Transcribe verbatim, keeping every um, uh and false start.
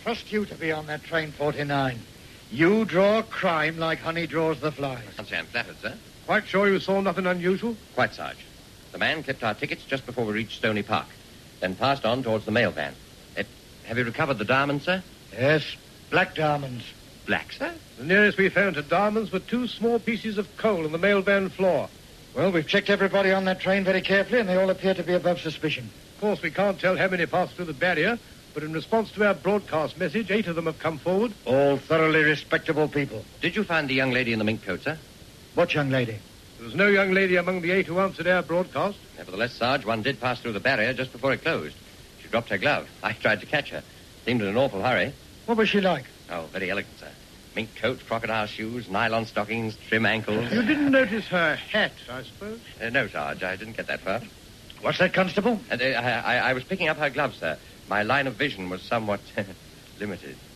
trust you to be on that train forty-nine. You draw crime like honey draws the flies. I'm flattered, sir. Quite sure you saw nothing unusual? Quite, Sarge. The man clipped our tickets just before we reached Stony Park, then passed on towards the mail van. Uh, have you recovered the diamonds, sir? Yes, black diamonds. Black, sir? The nearest we found to diamonds were two small pieces of coal on the mail van floor. Well, we've checked everybody on that train very carefully, and they all appear to be above suspicion. Of course, we can't tell how many passed through the barrier, but in response to our broadcast message, eight of them have come forward. All thoroughly respectable people. Did you find the young lady in the mink coat, sir? What young lady? There was no young lady among the eight who answered our broadcast. Nevertheless, Sarge, one did pass through the barrier just before it closed. She dropped her glove. I tried to catch her. Seemed in an awful hurry. What was she like? Oh, very elegant, sir. Mink coat, crocodile shoes, nylon stockings, trim ankles. You didn't notice her hat, I suppose? Uh, no, Sarge, I didn't get that far. What's that, Constable? And, uh, I, I was picking up her gloves, sir. My line of vision was somewhat limited.